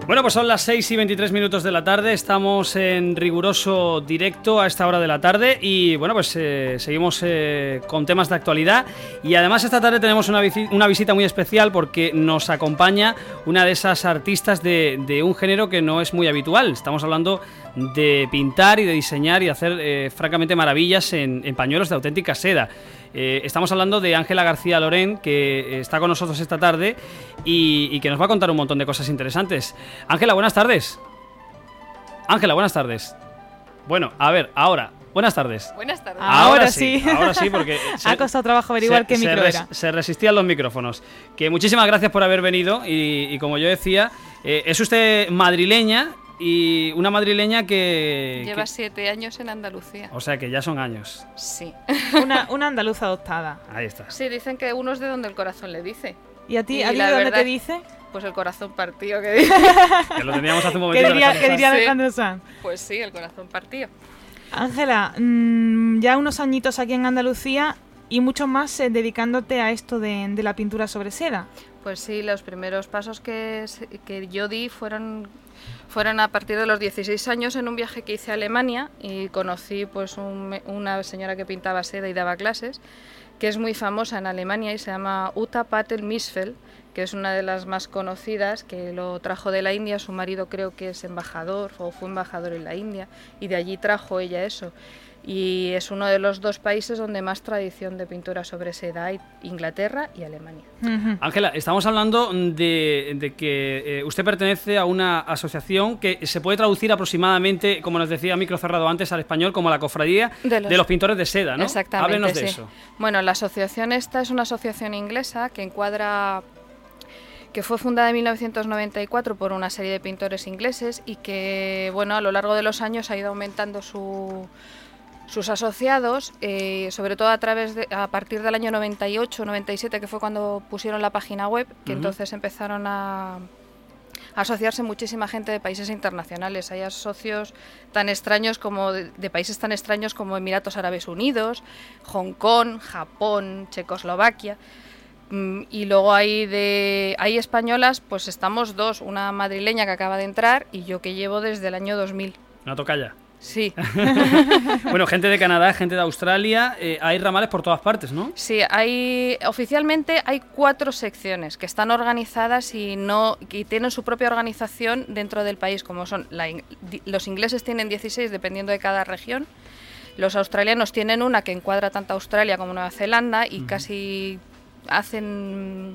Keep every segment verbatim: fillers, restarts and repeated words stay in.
Bueno, pues son las seis y veintitrés minutos de la tarde, estamos en riguroso directo a esta hora de la tarde y bueno, pues eh, seguimos eh, con temas de actualidad y además esta tarde tenemos una, visi- una visita muy especial porque nos acompaña una de esas artistas de, de un género que no es muy habitual. Estamos hablando de pintar y de diseñar y hacer eh, francamente maravillas en, en pañuelos de auténtica seda. Eh, estamos hablando de Ángela García Lorén, que está con nosotros esta tarde y, y que nos va a contar un montón de cosas interesantes. Ángela, buenas tardes. Ángela, buenas tardes. Bueno, a ver, ahora, buenas tardes. Buenas tardes. Ahora, Ahora sí, sí. ahora sí, porque ha costado trabajo averiguar qué micro res, era. Se resistían los micrófonos. Que muchísimas gracias por haber venido y, y como yo decía, eh, es usted madrileña. Y una madrileña que... Lleva que, siete años en Andalucía. O sea que ya son años. Sí. Una, una andaluza adoptada. Ahí está. Sí, dicen que uno es de donde el corazón le dice. ¿Y a ti, Y a ti la de dónde verdad- te dice? Pues el corazón partido que dice. Que lo teníamos hace un momento. ¿Qué diría, Alejandro qué diría Sí. Alejandro Sanz? Pues sí, el corazón partido. Ángela, mmm, ya unos añitos aquí en Andalucía y mucho más eh, dedicándote a esto de, de la pintura sobre seda. Pues sí, los primeros pasos que, se- que yo di fueron, fueron a partir de los dieciséis años en un viaje que hice a Alemania y conocí pues un me- una señora que pintaba seda y daba clases, que es muy famosa en Alemania y se llama Uta Patel-Misfeld, que es una de las más conocidas, que lo trajo de la India. Su marido creo que es embajador o fue embajador en la India y de allí trajo ella eso. Y es uno de los dos países donde más tradición de pintura sobre seda hay, Inglaterra y Alemania. Ujú. Ángela, estamos hablando de, de que eh, usted pertenece a una asociación que se puede traducir aproximadamente, como nos decía micro cerrado antes, al español como la Cofradía de De los, los- Pintores de Seda, ¿no? Exactamente, Háblenos de sí. eso. Bueno, la asociación esta es una asociación inglesa que encuadra, que fue fundada en mil novecientos noventa y cuatro por una serie de pintores ingleses y que, bueno, a lo largo de los años ha ido aumentando su, sus asociados, eh, sobre todo a través de, a partir del año noventa y ocho, noventa y siete, que fue cuando pusieron la página web, que Ujú. entonces empezaron a a asociarse muchísima gente de países internacionales. Hay socios tan extraños como de, de países tan extraños como Emiratos Árabes Unidos, Hong Kong, Japón, Checoslovaquia. Mm, Y luego hay de hay españolas, pues estamos dos, una madrileña que acaba de entrar y yo que llevo desde el año dos mil. Una tocaya. Sí, Bueno, gente de Canadá, gente de Australia, eh, hay ramales por todas partes, ¿no? sí, hay oficialmente hay cuatro secciones que están organizadas y no y tienen su propia organización dentro del país, como son la in- di- los ingleses tienen dieciséis dependiendo de cada región. Los australianos tienen una que encuadra tanto Australia como Nueva Zelanda y casi hacen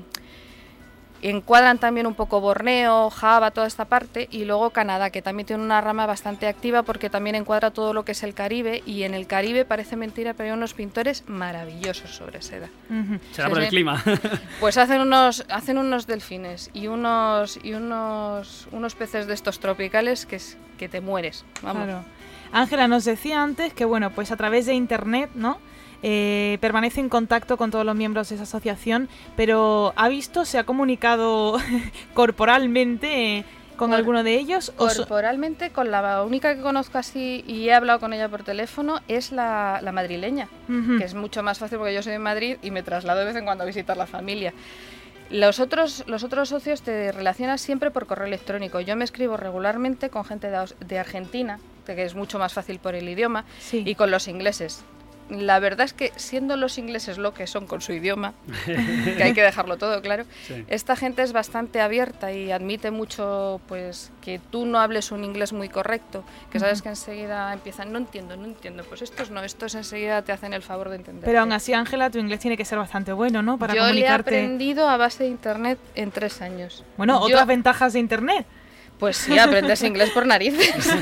encuadran también un poco Borneo, Java, toda esta parte, y luego Canadá, que también tiene una rama bastante activa porque también encuadra todo lo que es el Caribe, y en el Caribe, parece mentira, pero hay unos pintores maravillosos sobre seda. Ujú. Será Sí, por el sí. clima. Pues hacen unos hacen unos delfines y unos y unos unos peces de estos tropicales que es, que te mueres, vamos. Claro. Ángela nos decía antes que, bueno, pues a través de internet, ¿no? Eh, permanece en contacto con todos los miembros de esa asociación, pero ¿ha visto, se ha comunicado corporalmente eh, con Cor- alguno de ellos? ¿O so- Corporalmente, con la única que conozco así y he hablado con ella por teléfono es la, la madrileña, Ujú. que es mucho más fácil porque yo soy de Madrid y me traslado de vez en cuando a visitar la familia. Los otros, los otros socios te relacionas siempre por correo electrónico. Yo me escribo regularmente con gente de, Aus- de Argentina, que es mucho más fácil por el idioma, Sí. y con los ingleses. La verdad es que siendo los ingleses lo que son con su idioma, que hay que dejarlo todo claro, Sí. esta gente es bastante abierta y admite mucho pues que tú no hables un inglés muy correcto, que sabes que enseguida empiezan, no entiendo, no entiendo, pues estos no, estos enseguida te hacen el favor de entender. Pero aún así, Ángela, tu inglés tiene que ser bastante bueno, ¿no? Para Yo le he comunicarte. aprendido a base de internet en tres años. Bueno, Yo- otras ventajas de internet. Pues sí, aprendes inglés por narices.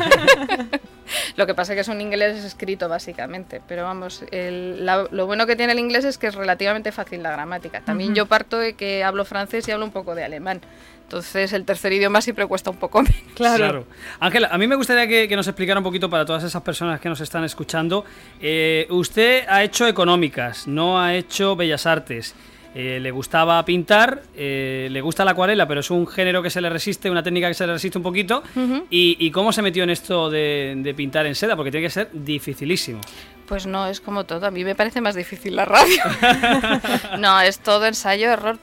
Lo que pasa es que es un inglés escrito, básicamente. Pero vamos, el- la- lo bueno que tiene el inglés es que es relativamente fácil la gramática. También Ujú. yo parto de que hablo francés y hablo un poco de alemán. Entonces el tercer idioma siempre cuesta un poco menos. Claro. Ángela, a mí me gustaría que, que nos explicara un poquito para todas esas personas que nos están escuchando. Eh, usted ha hecho económicas, no ha hecho bellas artes. Eh, le gustaba pintar, eh, le gusta la acuarela, pero es un género que se le resiste, una técnica que se le resiste un poquito. Ujú. y, ¿Y cómo se metió en esto de, de pintar en seda? Porque tiene que ser dificilísimo. Pues no, es como todo. A mí me parece más difícil la radio. No, es todo ensayo, error, todo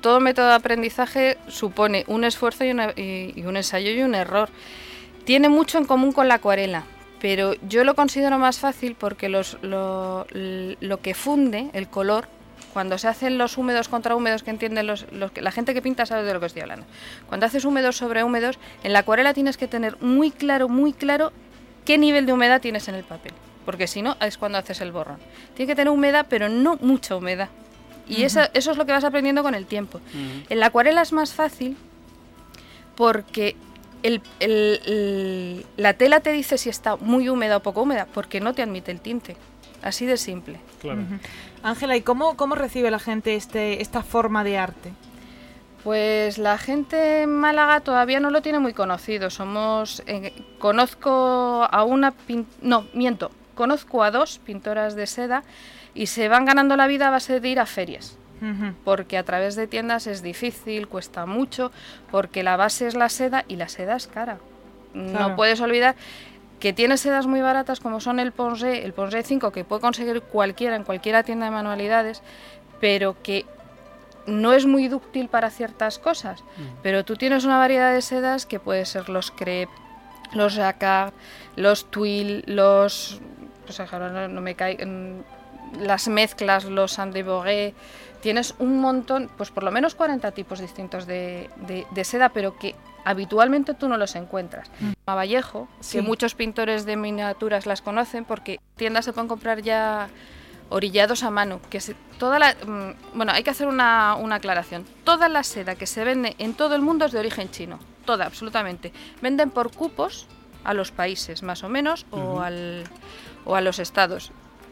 todo método de aprendizaje supone un esfuerzo y, una, y, y un ensayo y un error. Tiene mucho en común con la acuarela, pero yo lo considero más fácil porque los, lo, lo que funde, el color, cuando se hacen los húmedos contra húmedos, que entienden los, los, la gente que pinta sabe de lo que estoy hablando. Cuando haces húmedos sobre húmedos, en la acuarela tienes que tener muy claro, muy claro qué nivel de humedad tienes en el papel, porque si no es cuando haces el borrón. Tiene que tener humedad, pero no mucha humedad. Y uh-huh. eso, eso es lo que vas aprendiendo con el tiempo. Uh-huh. En la acuarela es más fácil porque el, el, el, la tela te dice si está muy húmeda o poco húmeda, porque no te admite el tinte. Así de simple. Claro. Uh-huh. Ángela, ¿y cómo, cómo recibe la gente este, esta forma de arte? Pues la gente en Málaga todavía no lo tiene muy conocido. Somos, eh, conozco a una, pin, no, miento, conozco a dos pintoras de seda y se van ganando la vida a base de ir a ferias. Uh-huh. Porque a través de tiendas es difícil, cuesta mucho, porque la base es la seda y la seda es cara. Claro. No puedes olvidar que tiene sedas muy baratas como son el Ponsé, el Ponsé cinco, que puede conseguir cualquiera en cualquier tienda de manualidades, pero que no es muy dúctil para ciertas cosas. Mm. Pero tú tienes una variedad de sedas que puede ser los crêpe, los jacquard, los tuile, los... pues ahora no, no me cae... las mezclas, los andebouré. Tienes un montón, pues por lo menos cuarenta tipos distintos de, de, de seda, pero que habitualmente tú no los encuentras. Mm. A Vallejo, sí. Que muchos pintores de miniaturas las conocen porque tiendas se pueden comprar ya orillados a mano. Que se, toda la, bueno, hay que hacer una, una aclaración. Toda la seda que se vende en todo el mundo es de origen chino. Toda, absolutamente. Venden por cupos a los países, más o menos, uh-huh. o, al, o a los estados.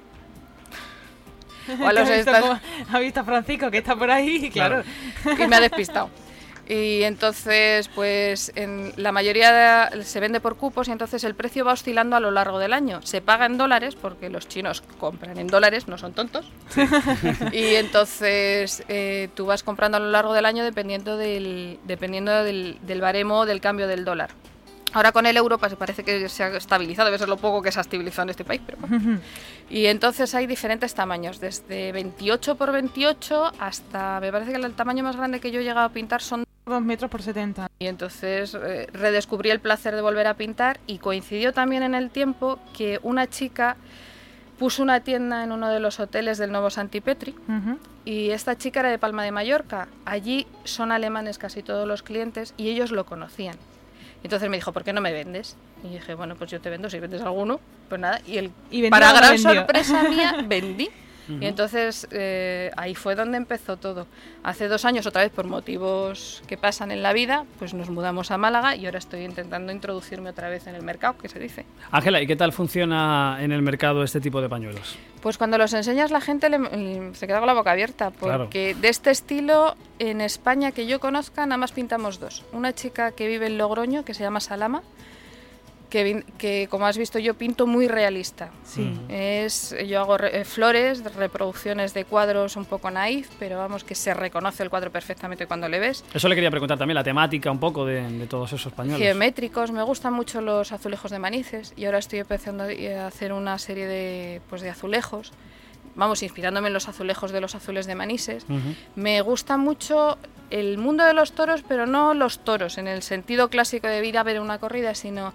O a los estados. Ha visto a Francisco que está por ahí, claro. claro. Y me ha despistado. Y entonces, pues en la mayoría de, se vende por cupos y entonces el precio va oscilando a lo largo del año. Se paga en dólares porque los chinos compran en dólares, no son tontos. Sí. Y entonces eh, tú vas comprando a lo largo del año dependiendo del, dependiendo del, del baremo del cambio del dólar. Ahora con el euro pues, parece que se ha estabilizado, debe ser lo poco que se ha estabilizado en este país. Pero bueno. Y entonces hay diferentes tamaños, desde veintiocho por veintiocho hasta, me parece que el tamaño más grande que yo he llegado a pintar son dos metros por setenta. Y entonces eh, redescubrí el placer de volver a pintar y coincidió también en el tiempo que una chica puso una tienda en uno de los hoteles del Nuevo Santipetri uh-huh. y esta chica era de Palma de Mallorca. Allí son alemanes casi todos los clientes y ellos lo conocían. Entonces me dijo, ¿por qué no me vendes? Y dije, bueno, pues yo te vendo, si vendes alguno, pues nada. Y, el, ¿Y para gran sorpresa mía, vendí. Uh-huh. Y entonces eh, ahí fue donde empezó todo. Hace dos años, otra vez por motivos que pasan en la vida, pues nos mudamos a Málaga y ahora estoy intentando introducirme otra vez en el mercado, que se dice. Ángela, ¿y qué tal funciona en el mercado este tipo de pañuelos? Pues cuando los enseñas la gente le, le, se queda con la boca abierta, porque claro. De este estilo en España que yo conozca nada más pintamos dos. Una chica que vive en Logroño, que se llama Salama, que, que como has visto yo pinto muy realista. Sí. Es, yo hago re, flores, reproducciones de cuadros un poco naif, pero vamos que se reconoce el cuadro perfectamente cuando le ves. Eso le quería preguntar también, la temática un poco de, de todos esos pañuelos. Geométricos, me gustan mucho los azulejos de Manises y ahora estoy empezando a hacer una serie de, pues de azulejos. Vamos, inspirándome en los azulejos de los azules de Manises. Uh-huh. Me gusta mucho el mundo de los toros, pero no los toros en el sentido clásico de ir a ver una corrida, sino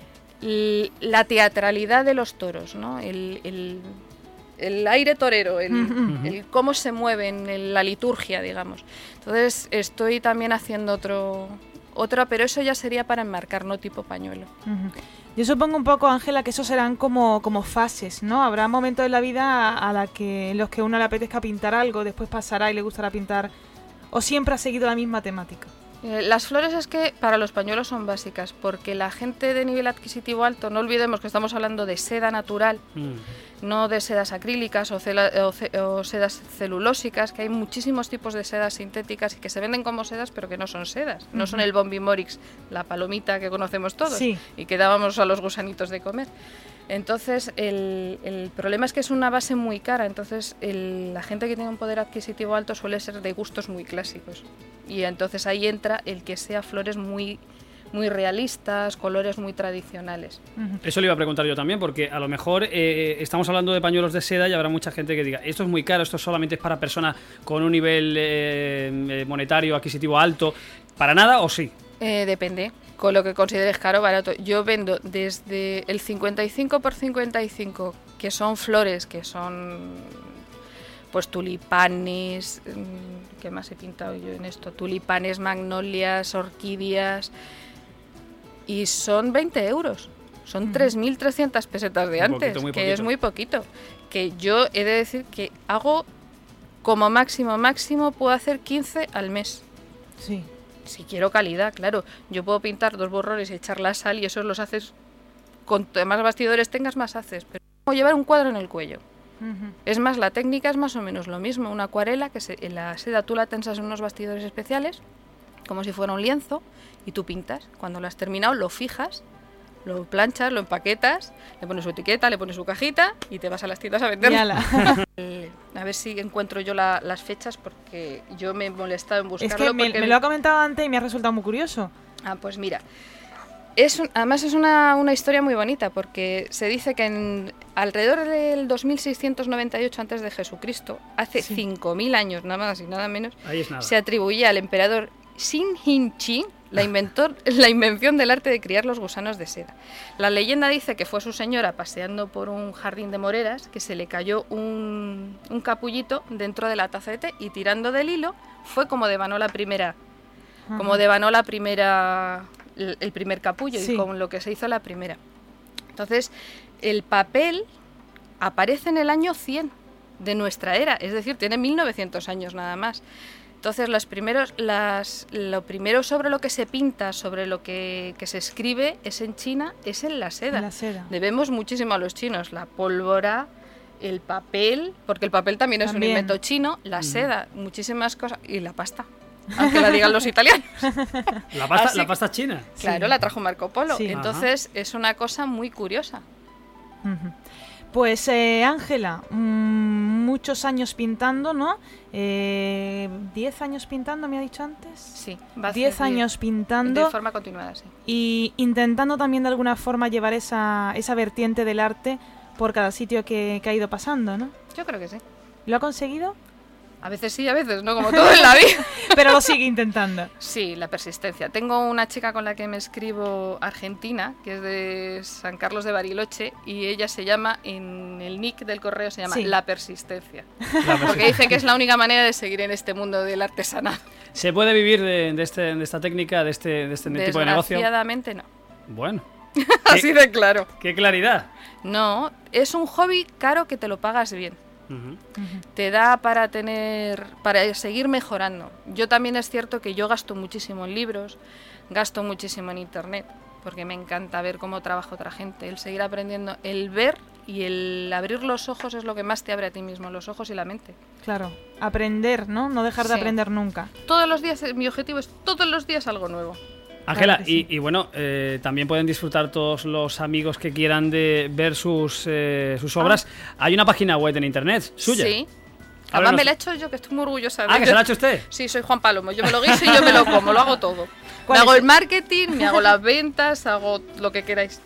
la teatralidad de los toros, ¿no? El, el, el aire torero, el, uh-huh. el cómo se mueven, el, la liturgia, digamos. Entonces estoy también haciendo otro, otra, pero eso ya sería para enmarcar, no tipo pañuelo. Uh-huh. Yo supongo un poco, Ángela, que eso serán como, como fases, ¿no? Habrá momentos en la vida a, a la que, en los que a uno le apetezca pintar algo, después pasará y le gustará pintar, o siempre ha seguido la misma temática. Eh, las flores es que para los pañuelos son básicas, porque la gente de nivel adquisitivo alto, no olvidemos que estamos hablando de seda natural, mm. no de sedas acrílicas o, cela, o, ce, o sedas celulósicas, que hay muchísimos tipos de sedas sintéticas y que se venden como sedas, pero que no son sedas, mm-hmm. no son el Bombimorix, la palomita que conocemos todos, sí. y que dábamos a los gusanitos de comer. Entonces, el, el problema es que es una base muy cara, entonces el, la gente que tiene un poder adquisitivo alto suele ser de gustos muy clásicos. Y entonces ahí entra el que sea flores muy, muy realistas, colores muy tradicionales. Eso le iba a preguntar yo también, porque a lo mejor eh, estamos hablando de pañuelos de seda y habrá mucha gente que diga, esto es muy caro, esto solamente es para personas con un nivel eh, monetario, adquisitivo alto. ¿Para nada o sí? Eh, depende, con lo que consideres caro o barato. Yo vendo desde el cincuenta y cinco por cincuenta y cinco, que son flores, que son pues tulipanes, ¿qué más he pintado yo en esto? Tulipanes, magnolias, orquídeas, y son veinte euros. Son tres mil trescientas pesetas de antes, poquito, que poquito. Es muy poquito. Que yo he de decir que hago como máximo, máximo puedo hacer quince al mes. Sí. Si quiero calidad, claro. Yo puedo pintar dos borrones y echar la sal y esos los haces, con más bastidores tengas, más haces. Pero como llevar un cuadro en el cuello. Uh-huh. Es más, la técnica es más o menos lo mismo. Una acuarela, que se, en la seda tú la tensas en unos bastidores especiales, como si fuera un lienzo, y tú pintas. Cuando lo has terminado, lo fijas, lo planchas, lo empaquetas, le pones su etiqueta, le pones su cajita y te vas a las tiendas a venderlo. A ver si encuentro yo la, las fechas, porque yo me he molestado en buscarlo. Es que me, me lo ha comentado antes y me ha resultado muy curioso. Ah, pues mira, es un, además es una, una historia muy bonita, porque se dice que en, alrededor del dos mil seiscientos noventa y ocho antes de Jesucristo, hace sí. cinco mil años nada más y nada menos, nada. Se atribuía al emperador Xin-Hin-Chi la, inventor, la invención del arte de criar los gusanos de seda. La leyenda dice que fue su señora paseando por un jardín de moreras, que se le cayó un, un capullito dentro de la taza de té, y tirando del hilo fue como devanó la primera, uh-huh. como devanó la primera, el, el primer capullo, sí. y con lo que se hizo la primera. Entonces, el papel aparece en el año cien de nuestra era, es decir, tiene mil novecientos años nada más. Entonces, los primeros, las, lo primero sobre lo que se pinta, sobre lo que, que se escribe, es en China, es en la seda. La seda. Debemos muchísimo a los chinos, la pólvora, el papel, porque el papel también, también. es un invento chino, la mm. seda, muchísimas cosas, y la pasta, aunque la digan los italianos. ¿La pasta, ¿la pasta china? Claro, sí. La trajo Marco Polo. Sí. Entonces, Ajá. es una cosa muy curiosa. Uh-huh. Pues, Ángela, eh, mmm, muchos años pintando, ¿no? Eh, ¿Diez años pintando, me ha dicho antes? Sí. Diez años pintando. De forma continuada, sí. Y intentando también de alguna forma llevar esa, esa vertiente del arte por cada sitio que, que ha ido pasando, ¿no? Yo creo que sí. ¿Lo ha conseguido? A veces sí, a veces no, como todo en la vida. Pero lo sigue intentando. Sí, la persistencia. Tengo una chica con la que me escribo, argentina, que es de San Carlos de Bariloche, y ella se llama, en el nick del correo se llama sí. La Persistencia. La persistencia. Porque dice que es la única manera de seguir en este mundo del artesanado. ¿Se puede vivir de, de, este, de esta técnica, de este, de este tipo de negocio? Desgraciadamente no. Bueno. Así de claro. ¡Qué claridad! No, es un hobby caro que te lo pagas bien. Uh-huh. Te da para tener, para seguir mejorando. Yo también es cierto que yo gasto muchísimo en libros, gasto muchísimo en internet, porque me encanta ver cómo trabaja otra gente, el seguir aprendiendo, el ver y el abrir los ojos es lo que más te abre a ti mismo, los ojos y la mente. Claro, aprender, ¿no? No dejar de sí. aprender nunca. Todos los días, mi objetivo es todos los días algo nuevo. Ángela, claro sí. y, y bueno, eh, también pueden disfrutar todos los amigos que quieran de ver sus, eh, sus obras. Ah. Hay una página web en internet suya. Sí. Además me la he hecho yo, que estoy muy orgullosa de Ah, ¿que se la ha hecho usted? Sí, soy Juan Palomo. Yo me lo guiso y yo me lo como, lo hago todo. Me hago el marketing, me hago las ventas, hago lo que queráis.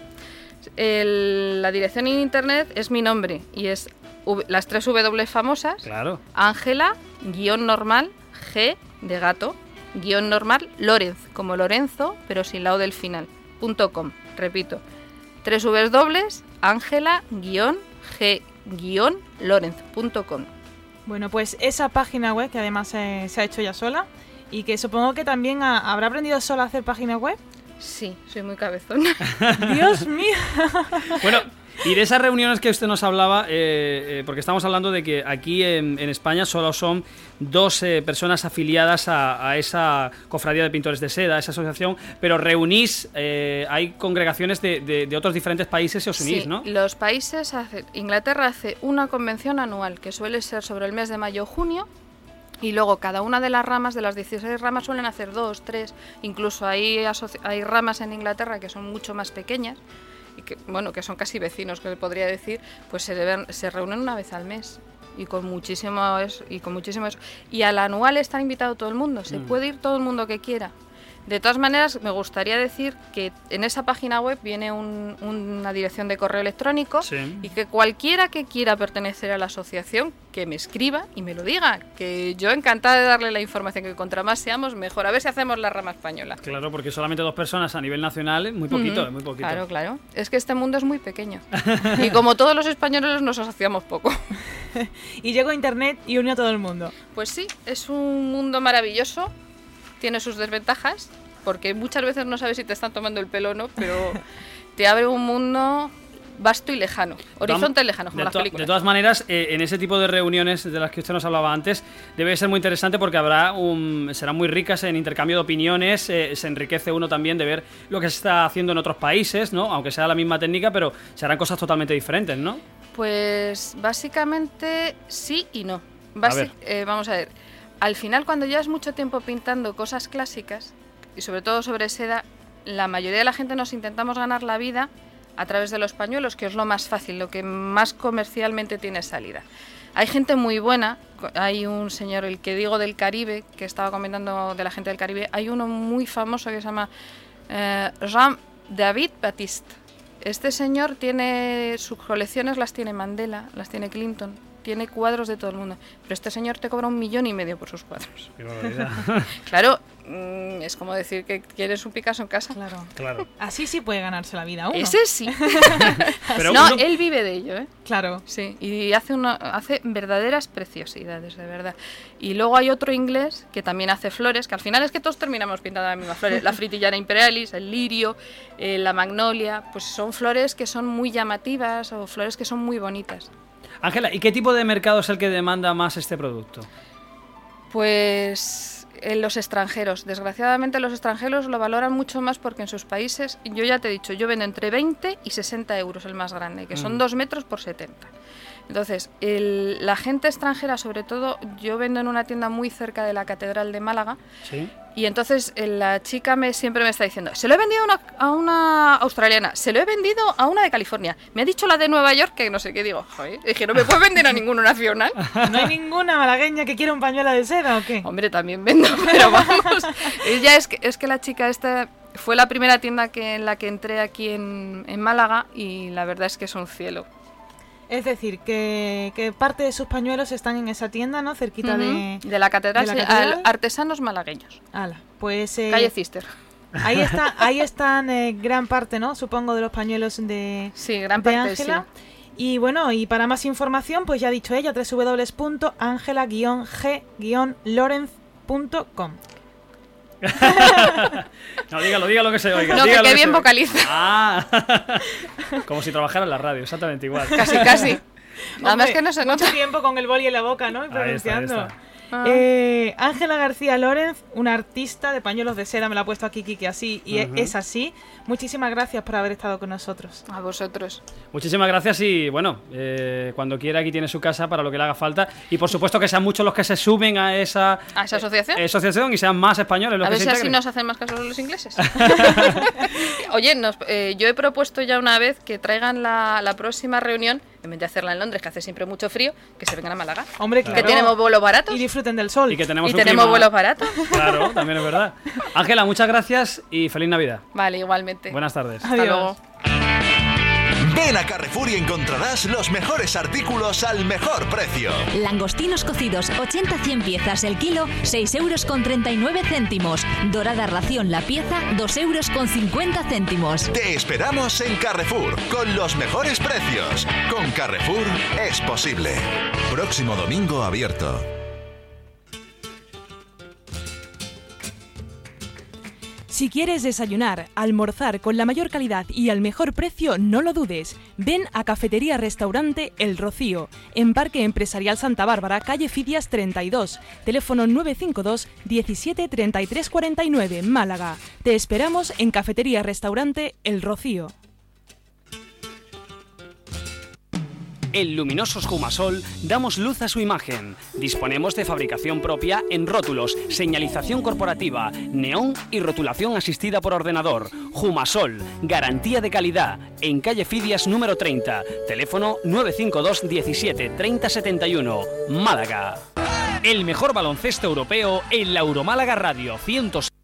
El, la dirección en internet es mi nombre y es v, las tres W famosas. Claro. Ángela, guión normal, G de gato, guión normal, Lorenz, como Lorenzo, pero sin la O del final, punto com. Repito, tres Vs dobles, Ángela, guión, G, guión, Lorenz, punto com. Bueno, pues esa página web, que además eh, se ha hecho ya sola, y que supongo que también ha, habrá aprendido sola a hacer página web. Sí, soy muy cabezona. Dios mío. Bueno, y de esas reuniones que usted nos hablaba, eh, eh, porque estamos hablando de que aquí en, en España solo son dos eh, personas afiliadas a, a esa cofradía de pintores de seda, a esa asociación, pero reunís, eh, hay congregaciones de, de, de otros diferentes países y os unís, sí, ¿no? Los países, hace, Inglaterra hace una convención anual que suele ser sobre el mes de mayo o junio, y luego cada una de las ramas, de las dieciséis ramas, suelen hacer dos, tres, incluso hay, hay ramas en Inglaterra que son mucho más pequeñas, y que, bueno, que son casi vecinos, que se podría decir, pues se, deben, se reúnen una vez al mes. Y con muchísimo eso, y con muchísimo eso. Y al anual está invitado todo el mundo, se mm. puede ir todo el mundo que quiera. De todas maneras, me gustaría decir que en esa página web viene un, una dirección de correo electrónico sí. y que cualquiera que quiera pertenecer a la asociación, que me escriba y me lo diga, que yo encantada de darle la información, que contra más seamos, mejor. A ver si hacemos la rama española. Claro, porque solamente dos personas a nivel nacional es muy poquito, uh-huh. es muy poquito. Claro, claro. Es que este mundo es muy pequeño. Y como todos los españoles nos asociamos poco. Y llegó Internet y unió a todo el mundo. Pues sí, es un mundo maravilloso. Tiene sus desventajas, porque muchas veces no sabes si te están tomando el pelo o no, pero te abre un mundo vasto y lejano, horizonte y lejano, como de las to- películas. De todas maneras, eh, en ese tipo de reuniones de las que usted nos hablaba antes, debe ser muy interesante porque habrá un, serán muy ricas en intercambio de opiniones, eh, se enriquece uno también de ver lo que se está haciendo en otros países, ¿no? Aunque sea la misma técnica, pero se harán cosas totalmente diferentes, ¿no? Pues básicamente sí y no. A ver. Basi- eh, vamos a ver. Al final, cuando llevas mucho tiempo pintando cosas clásicas, y sobre todo sobre seda, la mayoría de la gente nos intentamos ganar la vida a través de los pañuelos, que es lo más fácil, lo que más comercialmente tiene salida. Hay gente muy buena, hay un señor, el que digo del Caribe, que estaba comentando de la gente del Caribe, hay uno muy famoso que se llama eh, Jean-David Baptiste. Este señor tiene sus colecciones, las tiene Mandela, las tiene Clinton, tiene cuadros de todo el mundo, pero este señor te cobra un millón y medio por sus cuadros. Qué barbaridad. Claro, mmm, es como decir que quieres un Picasso en casa. Claro. Claro. Así sí puede ganarse la vida uno. Ese sí. Pero no, uno- él vive de ello, ¿eh? Claro. Sí, y hace, una, hace verdaderas preciosidades, de verdad. Y luego hay otro inglés que también hace flores, que al final es que todos terminamos pintando las mismas flores. La fritillana imperialis, el lirio, eh, la magnolia, pues son flores que son muy llamativas o flores que son muy bonitas. Ángela, ¿y qué tipo de mercado es el que demanda más este producto? Pues en los extranjeros. Desgraciadamente los extranjeros lo valoran mucho más porque en sus países, yo ya te he dicho, yo vendo entre veinte y sesenta euros el más grande, que son Mm. dos metros por setenta. Entonces, el- la gente extranjera, sobre todo, yo vendo en una tienda muy cerca de la Catedral de Málaga, Sí. y entonces eh, la chica me siempre me está diciendo, se lo he vendido a una, a una australiana, se lo he vendido a una de California, me ha dicho la de Nueva York que no sé qué, digo, joder, dije, no me puedes vender a ninguno nacional. ¿No hay ninguna malagueña que quiera un pañuelo de seda o qué? Hombre, también vendo, pero vamos. Ella es que, es que la chica esta fue la primera tienda que, en la que entré aquí en, en Málaga y la verdad es que es un cielo. Es decir, que, que parte de sus pañuelos están en esa tienda, ¿no? Cerquita de... Ujú. De la catedral, ¿de la sí, catedral? al- artesanos malagueños. Ala, pues... eh, Calle Cister. ahí está, ahí están eh, gran parte, ¿no? Supongo de los pañuelos de... Sí, gran de parte, sí. Ángela. Y bueno, y para más información, pues ya ha dicho ella, doble u doble u doble u punto angela ge lorenz punto com. No, dígalo, dígalo que se oiga. No, que dígalo qué bien se oiga. vocaliza. Ah, como si trabajara en la radio, exactamente igual. Casi, casi. Nada más Hombre, que no se mucho nota. tiempo con el boli en la boca, ¿no? Y Ahí está, ahí pronunciando. está. Ah. Eh, Ángela García Lorenz, una artista de pañuelos de seda, me la ha puesto aquí Kiki así, y Ujú. es así. Muchísimas gracias por haber estado con nosotros. A vosotros. Muchísimas gracias y bueno, eh, cuando quiera aquí tiene su casa para lo que le haga falta y por supuesto que sean muchos los que se sumen a esa, ¿A esa asociación? eh, asociación y sean más españoles los A que ver se si así integren. nos hacen más caso los ingleses. Oye, nos- eh, yo he propuesto ya una vez que traigan la, la próxima reunión, en vez de hacerla en Londres, que hace siempre mucho frío, que se vengan a Málaga. Hombre, Que claro. tenemos vuelos baratos. Y disfruten del sol. Y que tenemos Y un tenemos clima- vuelos baratos. Claro, también es verdad. Ángela, muchas gracias y feliz Navidad. Vale, igualmente. Buenas tardes. Hasta Adiós. luego. Ven a Carrefour y encontrarás los mejores artículos al mejor precio. Langostinos cocidos, ochenta a cien piezas el kilo, seis euros con treinta y nueve céntimos. Dorada ración la pieza, dos euros con cincuenta céntimos. Te esperamos en Carrefour con los mejores precios. Con Carrefour es posible. Próximo domingo abierto. Si quieres desayunar, almorzar con la mayor calidad y al mejor precio, no lo dudes. Ven a Cafetería Restaurante El Rocío, en Parque Empresarial Santa Bárbara, calle Fidias treinta y dos, teléfono nueve cinco dos, diecisiete, treinta y tres cuarenta y nueve, Málaga. Te esperamos en Cafetería Restaurante El Rocío. En Luminosos Jumasol damos luz a su imagen. Disponemos de fabricación propia en rótulos, señalización corporativa, neón y rotulación asistida por ordenador. Jumasol, garantía de calidad. En calle Fidias número treinta, teléfono nueve cinco dos, diecisiete, treinta, setenta y uno, Málaga. El mejor baloncesto europeo en la Euromálaga Radio ciento